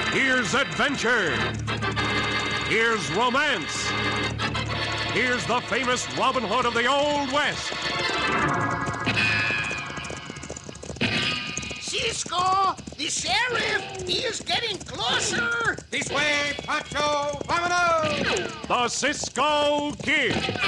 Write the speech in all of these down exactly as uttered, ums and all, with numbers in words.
Here's adventure. Here's romance. Here's the famous Robin Hood of the Old West. Cisco, the sheriff, he is getting closer. This way, Pancho, vámonos! The Cisco Kid.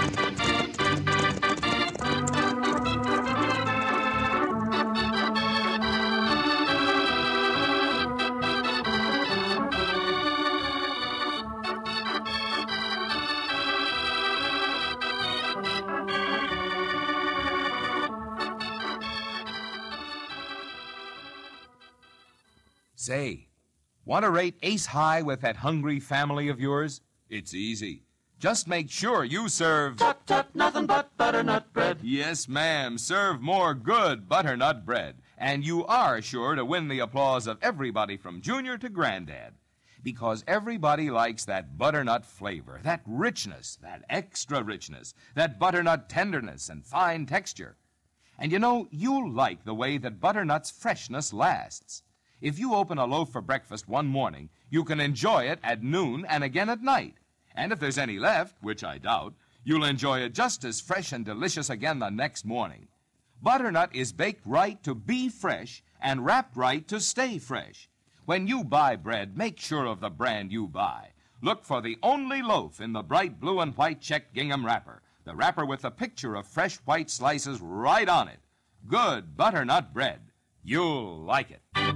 Say, want to rate ace high with that hungry family of yours? It's easy. Just make sure you serve... Tut, tut, nothing but butternut bread. Yes, ma'am. Serve more good butternut bread. And you are sure to win the applause of everybody from Junior to Granddad. Because everybody likes that butternut flavor, that richness, that extra richness, that butternut tenderness and fine texture. And you know, you'll like the way that butternut's freshness lasts. If you open a loaf for breakfast one morning, you can enjoy it at noon and again at night. And if there's any left, which I doubt, you'll enjoy it just as fresh and delicious again the next morning. Butternut is baked right to be fresh and wrapped right to stay fresh. When you buy bread, make sure of the brand you buy. Look for the only loaf in the bright blue and white checked gingham wrapper, the wrapper with the picture of fresh white slices right on it. Good butternut bread. You'll like it.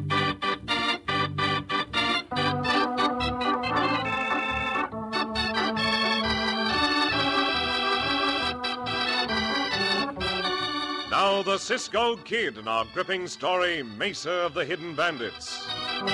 Now the Cisco Kid in our gripping story, Mesa of the Hidden Bandits.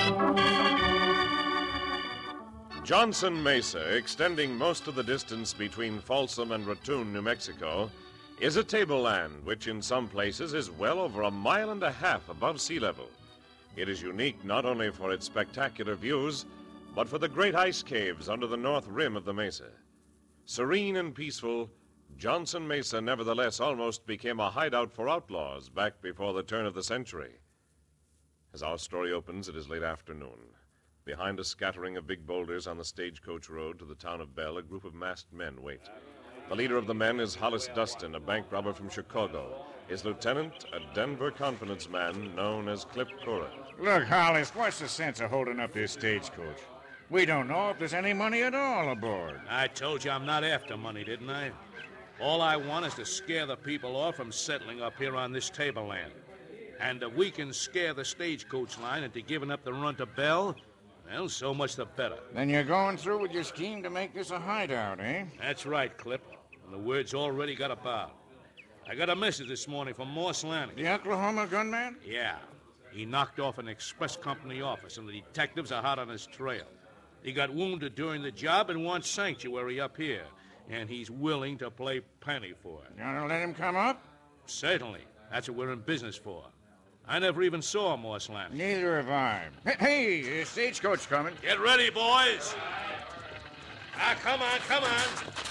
Johnson Mesa, extending most of the distance between Folsom and Rattoon, New Mexico, is a tableland which in some places is well over a mile and a half above sea level. It is unique not only for its spectacular views, but for the great ice caves under the north rim of the mesa. Serene and peaceful, Johnson Mesa nevertheless almost became a hideout for outlaws back before the turn of the century. As our story opens, it is late afternoon. Behind a scattering of big boulders on the stagecoach road to the town of Bell, a group of masked men wait. The leader of the men is Hollis Dustin, a bank robber from Chicago. His lieutenant, a Denver confidence man known as Clip Curran. Look, Hollis, what's the sense of holding up this stagecoach? We don't know if there's any money at all aboard. I told you I'm not after money, didn't I? All I want is to scare the people off from settling up here on this tableland. And if we can scare the stagecoach line into giving up the run to Bell, well, so much the better. Then you're going through with your scheme to make this a hideout, eh? That's right, Clip. And the word's already got about. I got a message this morning from Morse Lanning. The Oklahoma gunman? Yeah. He knocked off an express company office, and the detectives are hot on his trail. He got wounded during the job and wants sanctuary up here. And he's willing to play penny for it. You gonna let him come up? Certainly. That's what we're in business for. I never even saw Morse Lanning. Neither have I. Hey, hey, uh, stagecoach coming. Get ready, boys. Ah, come on, come on.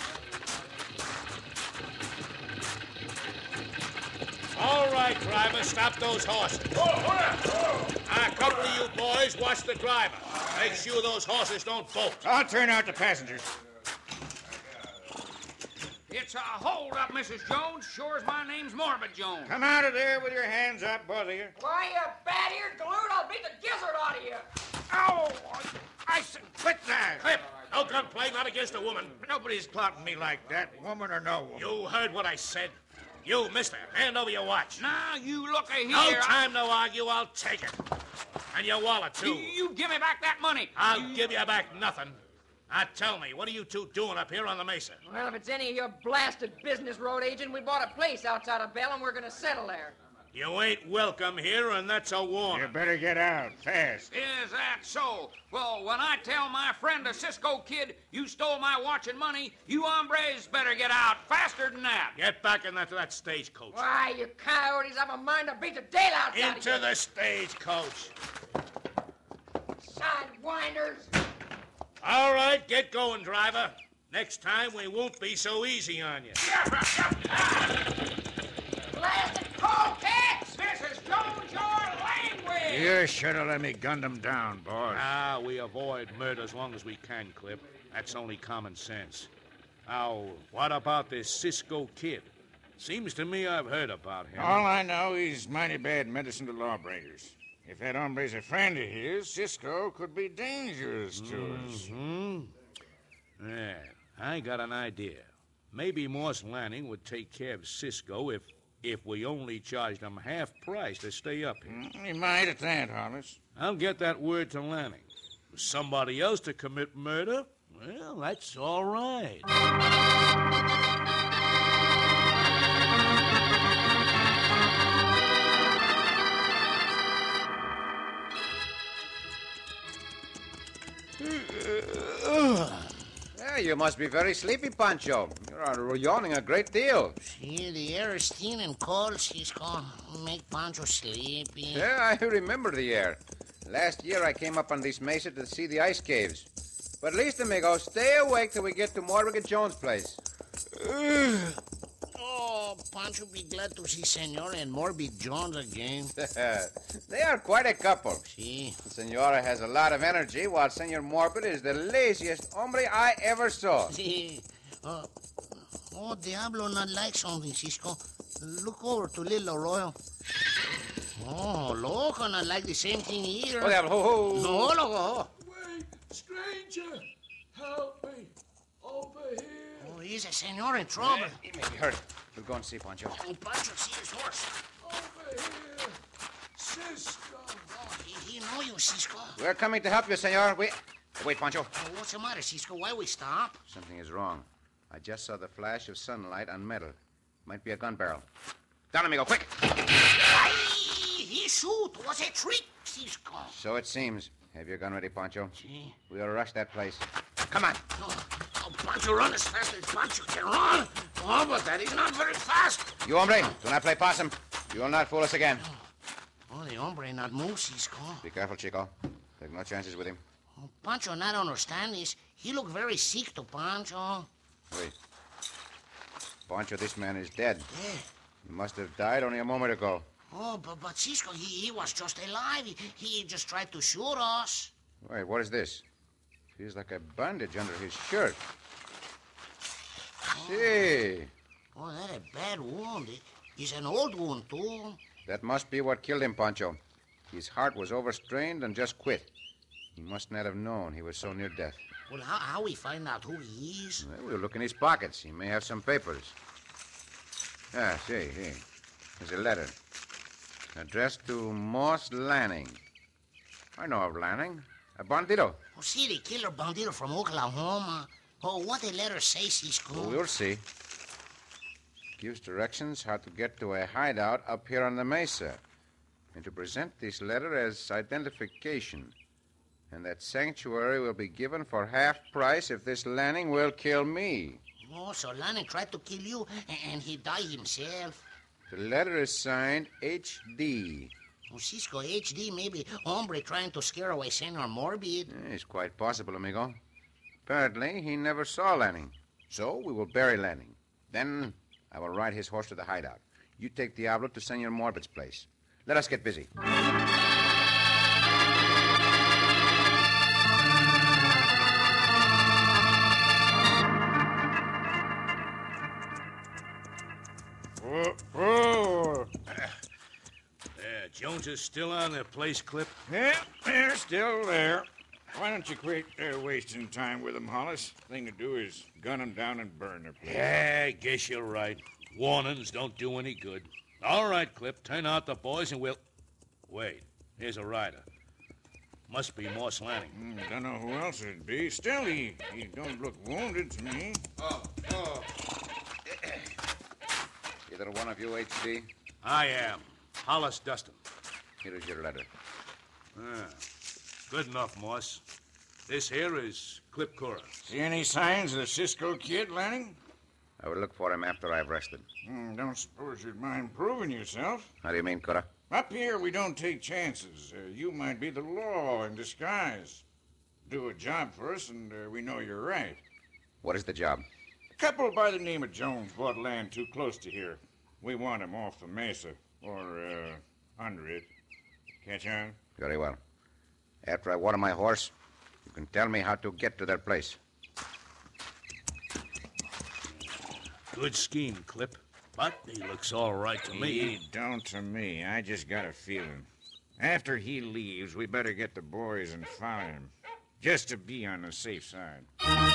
All right, driver, stop those horses. Oh, oh, oh. Ah, come to you, boys. Watch the driver. Make sure those horses don't bolt. I'll turn out the passengers. It's a hold-up, Missus Jones. Sure as my name's Morbid Jones. Come out of there with your hands up, both of you. Why, you bat-eared galoot, I'll beat the gizzard out of you. Ow! I said, quit that. Clip, no gunplay, not against a woman. Nobody's clotting me like that, woman or no woman. You heard what I said. You, mister, hand over your watch. Now, you look a here. No time to argue. I'll take it. And your wallet, too. You, you give me back that money. I'll you... give you back nothing. Now, tell me, what are you two doing up here on the mesa? Well, if it's any of your blasted business, road agent, we bought a place outside of Bell, and we're going to settle there. You ain't welcome here, and that's a warning. You better get out, fast. Is that so? Well, when I tell my friend the Cisco Kid you stole my watch and money, you hombres better get out faster than that. Get back in that, that stagecoach. Why, you coyotes, I've a mind to beat the daylights out of you. Into the stagecoach. Sidewinders. All right, get going, driver. Next time, we won't be so easy on you. Blasted polecats! Missus Jones, your language! You should have let me gun them down, boss. Ah, we avoid murder as long as we can, Clip. That's only common sense. Now, what about this Cisco Kid? Seems to me I've heard about him. All I know, he's mighty bad medicine to lawbreakers. If that hombre's a friend of his, Cisco could be dangerous to us. Hmm. Yeah, I got an idea. Maybe Morse Lanning would take care of Cisco if if we only charged him half price to stay up here. Mm, he might at that, Hollis. I'll get that word to Lanning. For somebody else to commit murder, well, that's all right. Yeah, you must be very sleepy, Pancho. You're yawning a great deal. See, the air is thin and cold, Cisco. Make Pancho sleepy. Yeah, I remember the air. Last year I came up on this mesa to see the ice caves. But at least, amigo, stay awake till we get to Morgan Jones' place. Oh, Pancho be glad to see Senora and Morbid Jones again. They are quite a couple. See? Senora has a lot of energy, while Senor Morbid is the laziest hombre I ever saw. See? Uh, oh, Diablo not like something, Cisco. Look over to Little Arroyo. Oh, Loco not like the same thing either. Oh, Diablo, ho, ho. No, Loco. Wait, stranger! Help me! Over here! Oh, he's a senor in trouble. He may be hurt. We'll go and see, Pancho. Oh, Pancho, see his horse. Over here! Cisco! Oh, he, he know you, Cisco. We're coming to help you, senor. We... Wait, Pancho. Oh, what's the matter, Cisco? Why we stop? Something is wrong. I just saw the flash of sunlight on metal. Might be a gun barrel. Down, amigo, quick! Aye, he shoot. Was a trick, Cisco. So it seems. Have your gun ready, Pancho? See? We'll rush that place. Come on. Oh, oh, Pancho run as fast as Pancho can run. Oh, but that is not very fast. You, hombre, do not play possum. You will not fool us again. Oh, the hombre not move, Cisco. Be careful, Chico. Take no chances with him. Oh, Pancho not understand this. He look very sick to Pancho. Wait. Pancho, this man is dead. Yeah. He must have died only a moment ago. Oh, but, but Cisco, he, he was just alive. He, he just tried to shoot us. Wait, what is this? Feels like a bandage under his shirt. Oh. See, Oh, that a bad wound. It, it's an old wound, too. that must be what killed him, Pancho. His heart was overstrained and just quit. He must not have known he was so near death. Well, how, how we find out who he is? Well, we'll look in his pockets. He may have some papers. Ah, see, here. There's a letter. Addressed to Moss Lanning. I know of Lanning. A bandito. Oh, see, the killer bandito from Oklahoma. Oh, what the letter says, Cisco? Well, we'll see. Gives directions how to get to a hideout up here on the mesa. And to present this letter as identification. And that sanctuary will be given for half price if this Lanning will kill me. Oh, so Lanning tried to kill you, and, and he died himself. The letter is signed H D. Oh, Cisco, H D, maybe hombre trying to scare away Senor Morbid. Eh, It's quite possible, amigo. Apparently, he never saw Lanning. So we will bury Lanning. Then I will ride his horse to the hideout. You take Diablo to Senor Morbid's place. Let us get busy. Whoa, whoa. Yeah, Jones is still on the place, Clip. Yeah, they're still there. Why don't you quit uh, wasting time with them, Hollis? Thing to do is gun them down and burn their place. Yeah, I guess you're right. Warnings don't do any good. All right, Clip, turn out the boys and we'll... Wait, here's a rider. Must be Morse Lanning. Mm, don't know who else it'd be. Still, he, he don't look wounded to me. Oh, oh. Either one of you H D? I am. Hollis Dustin. Here is your letter. Ah, good enough, Morse. This here is Clip Cora. See any signs of the Cisco Kid, Lanning? I will look for him after I've rested. Mm, don't suppose you'd mind proving yourself. How do you mean, Cora? Up here, we don't take chances. Uh, you might be the law in disguise. Do a job for us, and uh, we know you're right. What is the job? A couple by the name of Jones bought land too close to here. We want him off the mesa, or uh, under it. Catch on? Very well. After I water my horse, you can tell me how to get to their place. Good scheme, Clip. But he looks all right to me. He don't to me. I just got a feeling. After he leaves, we better get the boys and follow him. Just to be on the safe side.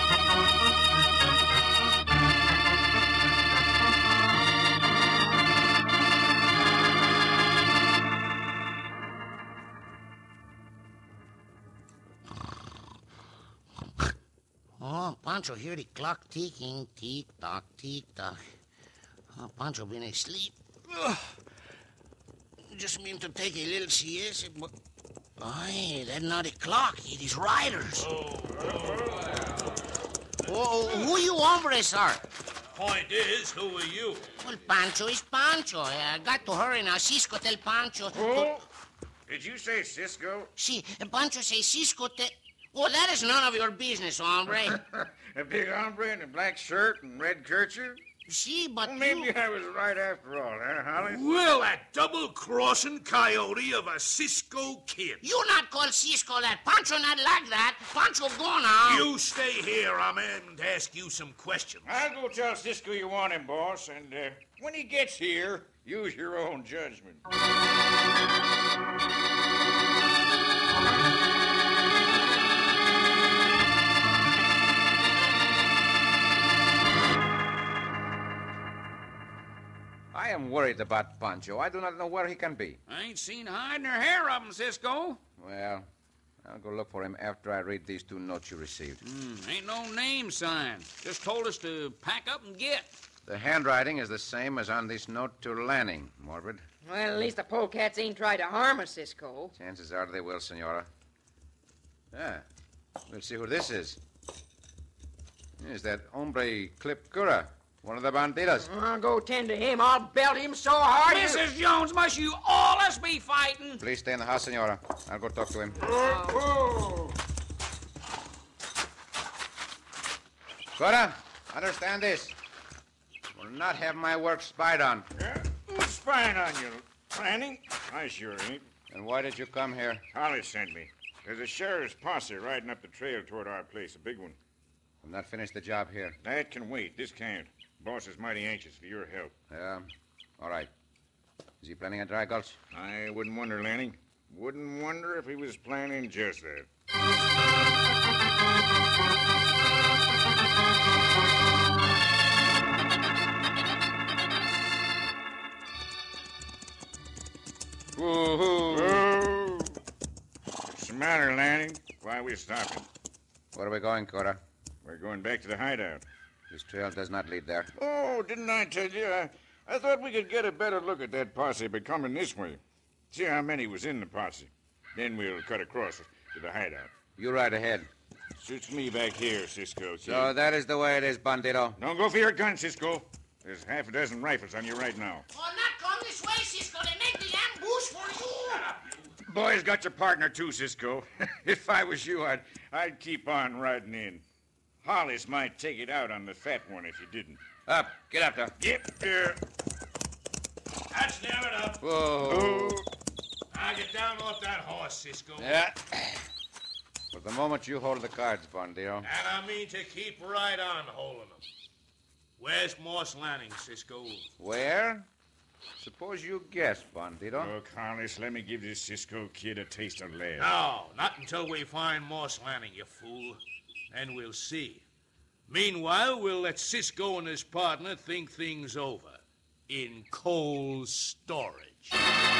Oh, Pancho hear the clock ticking. Tick-tock, tick-tock. Oh, Pancho been asleep. Ugh. Just mean to take a little siesta, but... Ay, that not a clock. It is riders. Oh, Oh, who you hombres are? Point is, who are you? Well, Pancho is Pancho. I got to hurry now. Cisco tell Pancho... Oh, did you say Cisco? Si, Pancho say Cisco te... Well, that is none of your business, hombre. A big hombre in a black shirt and red kerchief? Si, but Well, maybe you... I was right after all, huh, Holly? Well, that double-crossing coyote of a Cisco kid. You not call Cisco that. Pancho not like that. Pancho go now. You stay here. I'm in to ask you some questions. I'll go tell Cisco you want him, boss, and uh, when he gets here, use your own judgment. I am worried about Pancho. I do not know where he can be. I ain't seen hide nor hair of him, Cisco. Well, I'll go look for him after I read these two notes you received. Mm, ain't no name sign. Just told us to pack up and get. The handwriting is the same as on this note to Lanning, Morbid. Well, at least the polecats ain't tried to harm us, Cisco. Chances are they will, Senora. Ah, we'll see who this is. Is that hombre Clip Cura, one of the banditas. I'll go tend to him. I'll belt him so hard. Missus Jones, must you all us be fighting? Please stay in the house, Senora. I'll go talk to him. Oh, Cura, understand this. Will not have my work spied on. yeah? Who's spying on you, Lanning? I sure ain't. And why did you come here? Holly sent me. There's a sheriff's posse riding up the trail toward our place, a big one. I've not finished the job here. That can wait. This can't. Boss is mighty anxious for your help. Yeah, all right. Is he planning a dry gulch? I wouldn't wonder, Lanning. Wouldn't wonder if he was planning just that. Woo-hoo. What's the matter, Lanning? Why are we stopping? Where are we going, Cora? We're going back to the hideout. This trail does not lead there. Oh, didn't I tell you? I, I thought we could get a better look at that posse by coming this way. See how many was in the posse. Then we'll cut across to the hideout. You ride ahead. Suits me back here, Cisco. kid. So that is the way it is, bandito. Don't go for your gun, Cisco. There's half a dozen rifles on you right now. Oh, not come this way, Cisco. They make the ambush for you. Boys got your partner, too, Cisco. If I was you, I'd, I'd keep on riding in. Hollis might take it out on the fat one if you didn't. Up. Get up there. Yep, there. That's near enough. Whoa. Now get down off that horse, Cisco. Yeah. For the moment, you hold the cards, bandito. And I mean to keep right on holding them. Where's Moss Lanning, Cisco? Where? Suppose you guess, bandito. Look, Hollis, let me give this Cisco kid a taste of lead. No, not until we find Moss Lanning, you fool. Then we'll see. Meanwhile, we'll let Cisco and his partner think things over. In cold storage.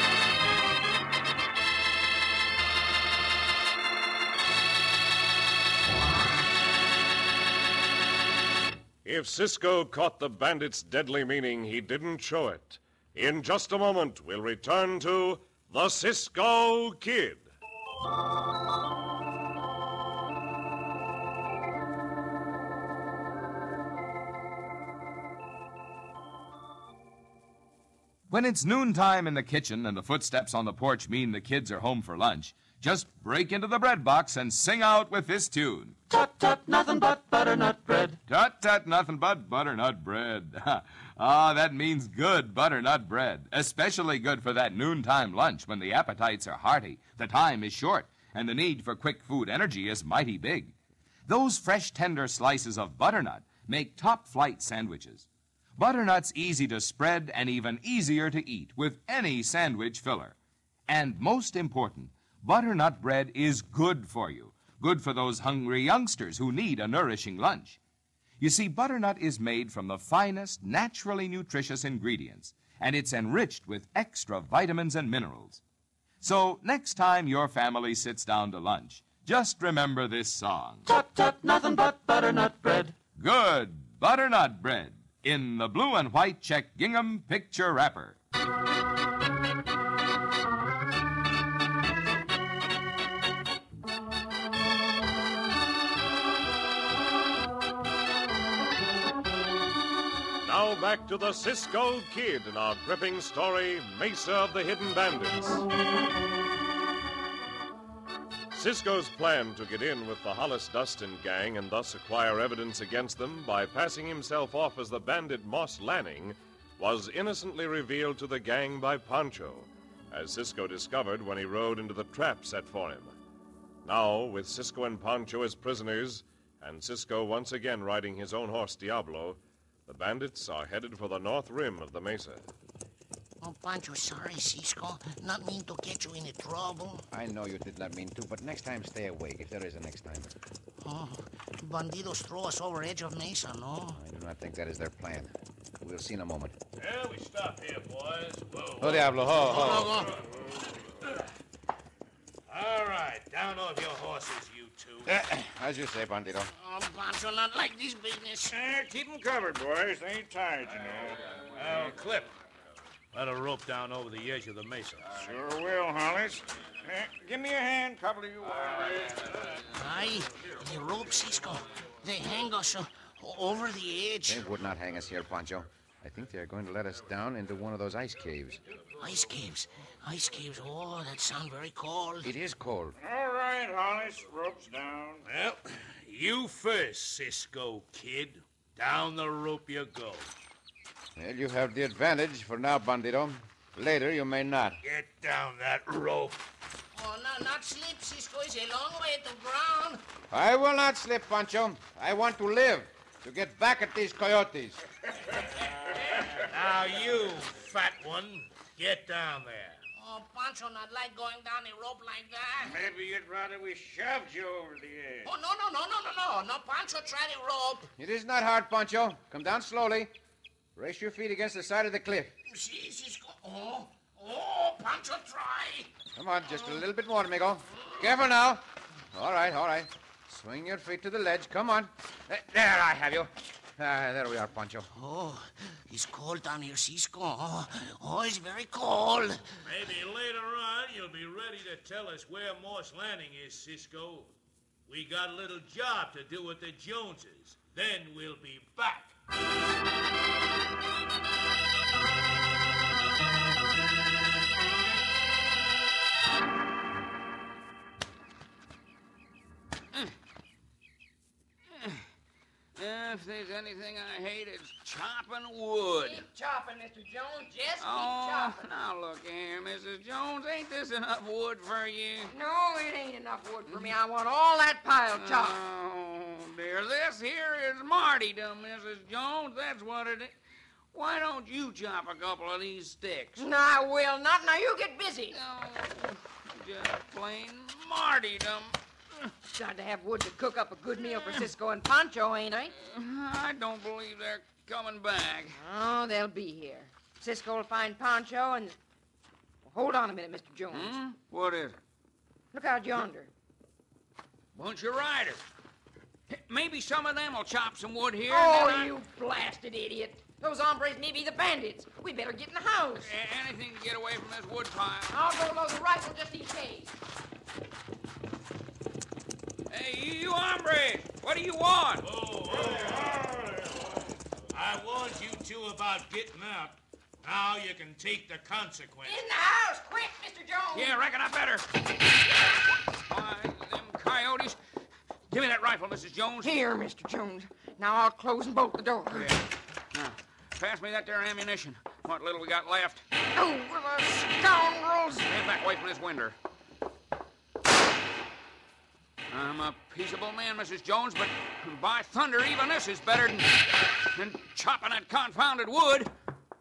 If Cisco caught the bandit's deadly meaning, he didn't show it. In just a moment, we'll return to the Cisco Kid. When it's noontime in the kitchen and the footsteps on the porch mean the kids are home for lunch, Just break into the bread box and sing out with this tune. Tut, tut, nothing but butternut bread. Tut, tut, nothing but butternut bread. Ah, that means good butternut bread. Especially good for that noontime lunch when the appetites are hearty, the time is short, and the need for quick food energy is mighty big. Those fresh, tender slices of butternut make top-flight sandwiches. Butternut's easy to spread and even easier to eat with any sandwich filler. And most important, butternut bread is good for you. Good for those hungry youngsters who need a nourishing lunch. You see, butternut is made from the finest, naturally nutritious ingredients, and it's enriched with extra vitamins and minerals. So, next time your family sits down to lunch, just remember this song. Tut, tut, nothing but butternut bread. Good butternut bread in the blue and white check gingham picture wrapper. Now back to the Cisco Kid in our gripping story, Mesa of the Hidden Bandits. Cisco's plan to get in with the Hollis Dustin gang and thus acquire evidence against them by passing himself off as the bandit Moss Lanning was innocently revealed to the gang by Pancho, as Cisco discovered when he rode into the trap set for him. Now, with Cisco and Pancho as prisoners, and Cisco once again riding his own horse Diablo, the bandits are headed for the north rim of the mesa. Oh, Pancho, sorry, Cisco. Not mean to get you into trouble. I know you did not mean to, but next time stay awake, if there is a next time. Oh, bandidos throw us over edge of Mesa, no? I do not think that is their plan. We'll see in a moment. Yeah, we stop here, boys. Whoa, Oh, Diablo, ho, ho. Go, go. All right, down off your horses, you two. Uh, as you say, Bandito. Oh, Pancho, not like this business. Eh, keep 'em covered, boys. They ain't tired, you know. Well, Clip, let a rope down over the edge of the mesa. Sure will, Hollis. Eh, give me a hand, couple of you. Aye, the rope, Cisco. They hang us uh, over the edge. They would not hang us here, Pancho. I think they are going to let us down into one of those ice caves. Ice caves. Ice caves. Oh, that sounds very cold. It is cold. All right, Hollis. Ropes down. Well, you first, Cisco Kid. Down the rope you go. Well, you have the advantage for now, Bandito. Later, you may not. Get down that rope. Oh, no, not slip, Cisco. It's a long way to ground. I will not slip, Pancho. I want to live, to get back at these coyotes. Now, you fat one, get down there. Oh, Pancho not like going down a rope like that. Maybe you'd rather we shoved you over the edge. Oh, no, no, no, no, no, no. No, Pancho, try the rope. It is not hard, Pancho. Come down slowly. Brace your feet against the side of the cliff. See, Cisco. Oh, oh, Pancho, try. Come on, just a little bit more, amigo. Careful now. All right, all right. Swing your feet to the ledge. Come on. There, I have you. Ah, there we are, Pancho. Oh, it's cold down here, Cisco. Oh, oh, it's very cold. Maybe later on you'll be ready to tell us where Moss Landing is, Cisco. We got a little job to do with the Joneses. Then we'll be back. If there's anything I hate, it's chopping wood. Keep chopping, Mister Jones. Just keep Oh, chopping. now look here, Missus Jones. Ain't this enough wood for you? No, it ain't enough wood for me. I want all that pile chopped. Oh, dear. This here is martyrdom, Missus Jones. That's what it is. Why don't you chop a couple of these sticks? No, I will not. Now you get busy. Oh, just plain martyrdom. Got to have wood to cook up a good meal for Cisco and Pancho, ain't I? I don't believe they're coming back. Oh, they'll be here. Cisco will find Pancho and... Hold on a minute, Mister Jones. Hmm? What is it? Look out yonder. Bunch of riders. Maybe some of them will chop some wood here. Oh, and then I- you blasted idiot. Those hombres may be the bandits. We better get in the house. A- Anything to get away from this wood pile. I'll go load the rifle just in case. Hey, you, you hombres, what do you want? Oh, oh, I warned you two about getting out. Now you can take the consequences. In the house, quick, Mister Jones. Yeah, I reckon I better. Why, them coyotes. Give me that rifle, Missus Jones. Here, Mister Jones. Now I'll close and bolt the door. Yeah. Now, pass me that there ammunition. What little we got left. Oh, the scoundrels. Stand back away from this window. I'm a peaceable man, Missus Jones, but by thunder, even this is better than, than chopping that confounded wood.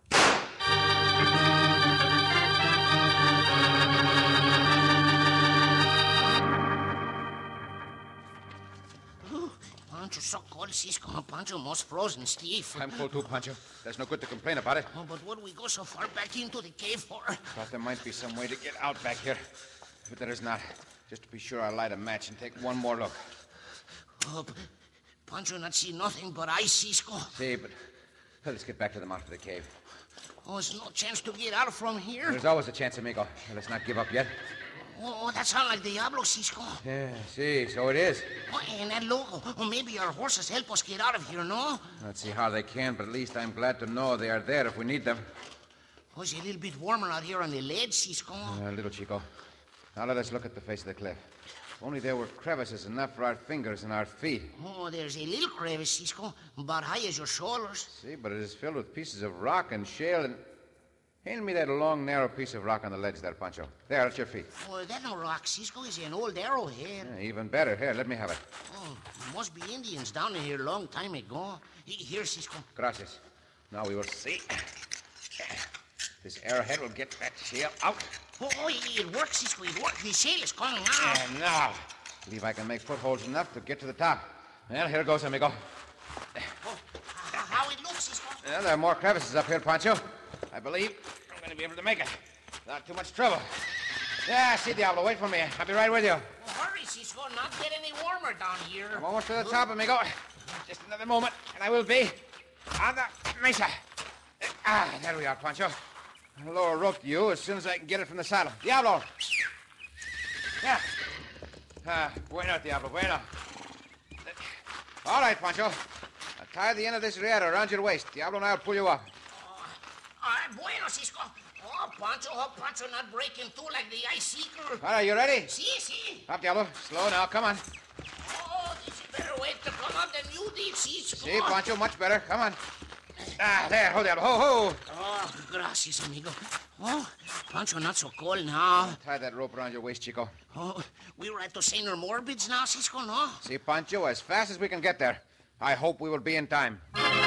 Pancho, so cold, Cisco. Pancho, most frozen stiff. I'm cold too, Pancho. There's no good to complain about it. Oh, but what do we go so far back into the cave for? Thought there might be some way to get out back here. But there is not. Just to be sure, I'll light a match and take one more look. Oh, but Pancho not see nothing but ice, Cisco. See, but well, let's get back to the mouth of the cave. Oh, there's no chance to get out from here? There's always a chance, amigo. Well, let's not give up yet. Oh, oh, that sounds like Diablo, Cisco. Yeah, see, so it is. Oh, and that logo. Oh, maybe our horses help us get out of here, no? Let's see how they can, but at least I'm glad to know they are there if we need them. Oh, it's a little bit warmer out here on the ledge, Cisco. Uh, little Chico. Now let us look at the face of the cliff. If only there were crevices enough for our fingers and our feet. Oh, there's a little crevice, Cisco, about high as your shoulders. See, but it is filled with pieces of rock and shale and... Hand me that long, narrow piece of rock on the ledge there, Pancho. There, at your feet. Oh, that no rock, Cisco. It's an old arrowhead. Yeah, even better. Here, let me have it. Oh, must be Indians down in here a long time ago. Here, Cisco. Gracias. Now we will see. This arrowhead will get that shale out. Oh, oh it works, Cisco. It works. The shale is coming out. And now, believe I can make footholds enough to get to the top. Well, here goes, amigo. Oh, how it looks, Cisco? Well, there are more crevices up here, Pancho. I believe I'm going to be able to make it. Not too much trouble. Yeah, see, Diablo, wait for me. I'll be right with you. Oh, hurry, Cisco. Not get any warmer down here. I'm almost to the top, amigo. Just another moment, and I will be on the mesa. Ah, there we are, Pancho. I'll lower a rope to you as soon as I can get it from the saddle. Diablo! Yeah. Ah, bueno, Diablo, bueno. All right, Pancho. I'll tie the end of this riata around your waist. Diablo and I'll pull you up. Ah, bueno, Cisco. Oh, Pancho, oh, Pancho not breaking through like the ice seeker. All right, you ready? Si, si. Up, Diablo. Slow now, come on. Oh, this is a better way to come up than you did, Cisco. See, Pancho, much better. Come on. Ah, there, hold Diablo. Ho, ho. Oh, gracias, amigo. Oh, Pancho not so cold now. Tie that rope around your waist, Chico. Oh, we're at the Saint Morbids now, Cisco, no? See, Pancho, as fast as we can get there. I hope we will be in time.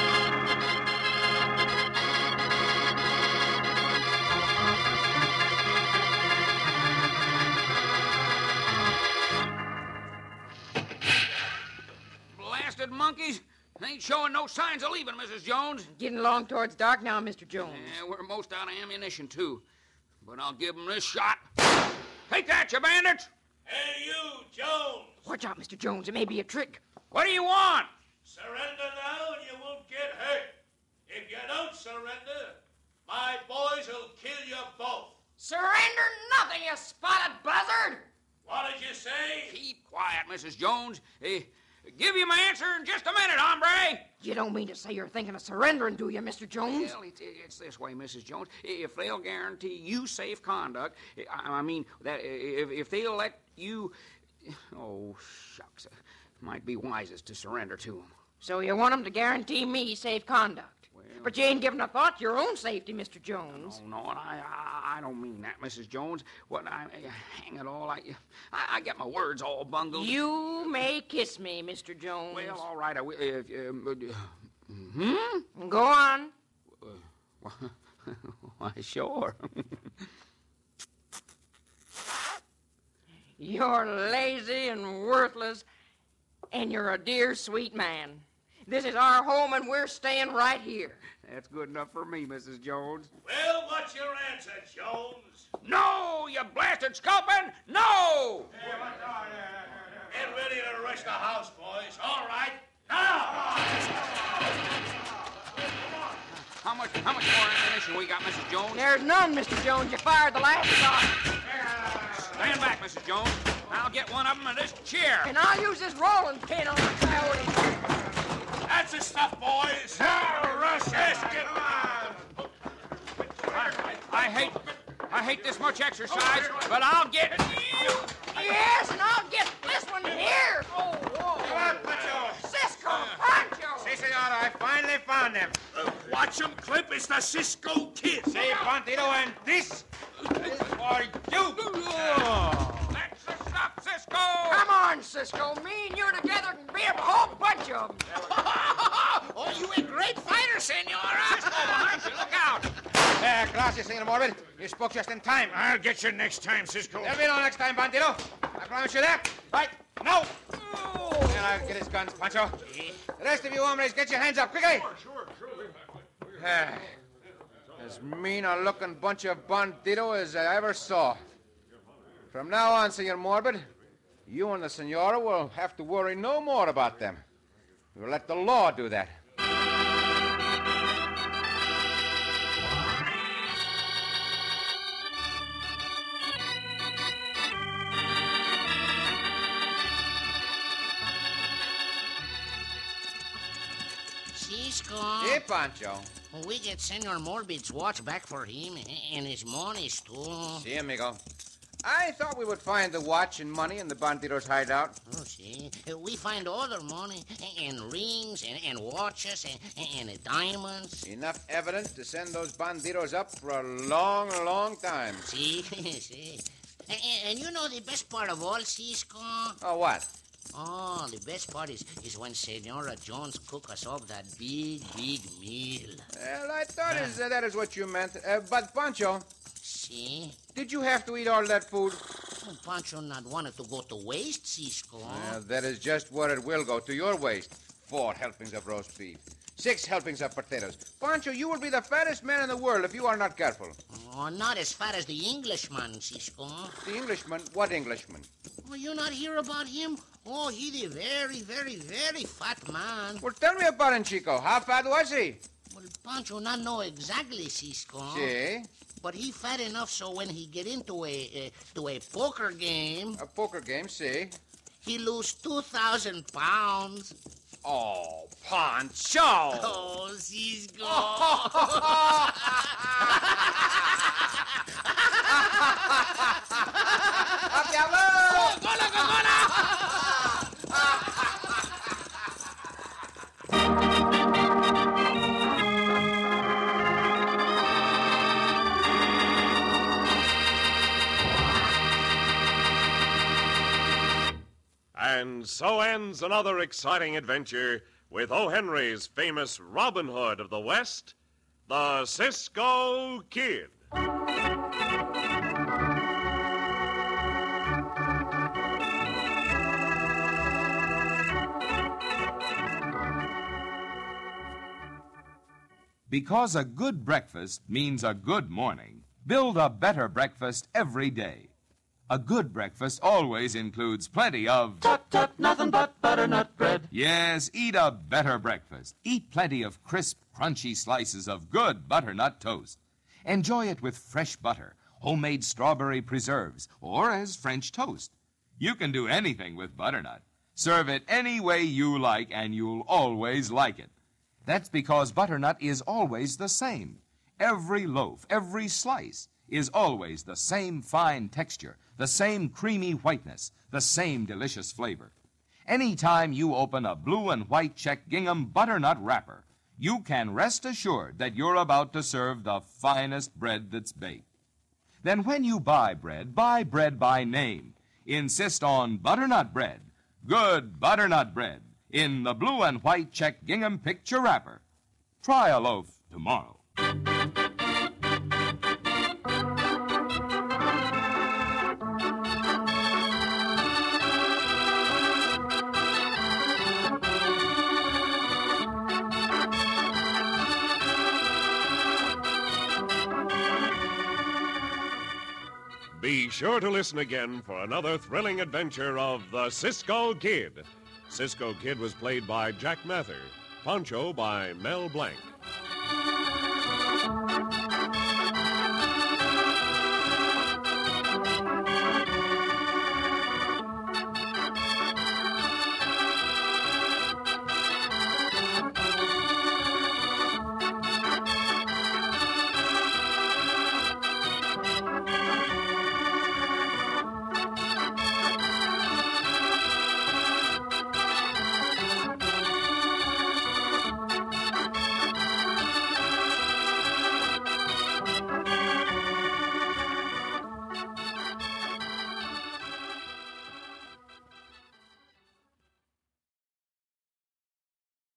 Blasted monkeys. Ain't showing no signs of leaving, Missus Jones. Getting along towards dark now, Mister Jones. Yeah, we're most out of ammunition, too. But I'll give them this shot. Take that, you bandits! Hey, you, Jones! Watch out, Mister Jones. It may be a trick. What do you want? Surrender now and you won't get hurt. If you don't surrender, my boys will kill you both. Surrender nothing, you spotted buzzard! What did you say? Keep quiet, Missus Jones. Eh, give you my answer in just a minute, hombre. You don't mean to say you're thinking of surrendering, do you, Mister Jones? Well, it's, it's this way, Missus Jones. If they'll guarantee you safe conduct, I, I mean, that if, if they'll let you... Oh, shucks. It might be wisest to surrender to them. So you want them to guarantee me safe conduct? Well, but you ain't giving a thought to your own safety, Mister Jones. No, no, I, I, I don't mean that, Missus Jones. What I, hang it all, I, I, I get my words all bungled. You may kiss me, Mister Jones. Well, all right, I will. If, um, uh, hmm? Go on. Uh, why, sure. You're lazy and worthless, and you're a dear, sweet man. This is our home, and we're staying right here. That's good enough for me, Missus Jones. Well, what's your answer, Jones? No, you blasted sculpin! No! Get ready to rush the house, boys. All right, now! How much, how much more ammunition we got, Missus Jones? There's none, Mister Jones. You fired the last shot. Stand back, Missus Jones. I'll get one of them in this chair. And I'll use this rolling pin on the coyote. That's the stuff, boys. Now, rush this. Get on. I hate, I hate this much exercise, but I'll get it. Yes, and I'll get this one here. Oh, Come on, Pancho. Cisco, Pancho. Si, senora, I finally found them. Uh, watch him, Clip. It's the Cisco Kid. See, Bandito, and this is for you. That's the stuff, Cisco. Come on, Cisco. Me and you together can beat up a whole bunch of them. Oh, you a great fighter, senora. Cisco, behind you. Look out. Uh, gracias, Senor Morbid. You spoke just in time. I'll get you next time, Cisco. There'll be no next time, Bandito. I promise you that. Right now. And I'll get his guns, Pancho. The rest of you hombres, get your hands up, quickly. Sure, sure, Ah, as mean a looking bunch of bandito as I ever saw. From now on, Senor Morbid, you and the Senora will have to worry no more about them. We'll let the law do that. Cisco. Hey, Pancho. We get Senor Morbid's watch back for him and his monies, too. See, amigo. I thought we would find the watch and money in the bandito's hideout. Oh, see. We find all their money and rings and, and watches and, and diamonds. Enough evidence to send those banditos up for a long, long time. See, see. And, and you know the best part of all, Cisco? Oh, what? Oh, the best part is, is when Senora Jones cook us up that big, big meal. Well, I thought uh, is, uh, that is what you meant. Uh, but, Pancho... See? Did you have to eat all that food? Oh, Pancho not wanted to go to waste, Cisco. Well, that is just what it will go, to your waste. Four helpings of roast beef. Six helpings of potatoes. Pancho, you will be the fattest man in the world if you are not careful. Oh, not as fat as the Englishman, Cisco. The Englishman? What Englishman? Oh, you not hear about him? Oh, he the very, very, very fat man. Well, tell me about him, Chico. How fat was he? Well, Pancho not know exactly, Cisco. See? But he fat enough so when he get into a, a to a poker game... A poker game, see? He lose two thousand pounds. Oh, Pancho! Oh, Cisco. And so ends another exciting adventure with O. Henry's famous Robin Hood of the West, the Cisco Kid. Because a good breakfast means a good morning, build a better breakfast every day. A good breakfast always includes plenty of... Tut, tut, nothing but butternut bread. Yes, eat a better breakfast. Eat plenty of crisp, crunchy slices of good butternut toast. Enjoy it with fresh butter, homemade strawberry preserves, or as French toast. You can do anything with butternut. Serve it any way you like, and you'll always like it. That's because butternut is always the same. Every loaf, every slice is always the same fine texture, the same creamy whiteness, the same delicious flavor. Anytime you open a blue and white check gingham butternut wrapper, you can rest assured that you're about to serve the finest bread that's baked. Then when you buy bread, buy bread by name. Insist on butternut bread, good butternut bread, in the blue and white check gingham picture wrapper. Try a loaf tomorrow. Be sure to listen again for another thrilling adventure of the Cisco Kid. Cisco Kid was played by Jack Mather, Pancho by Mel Blanc.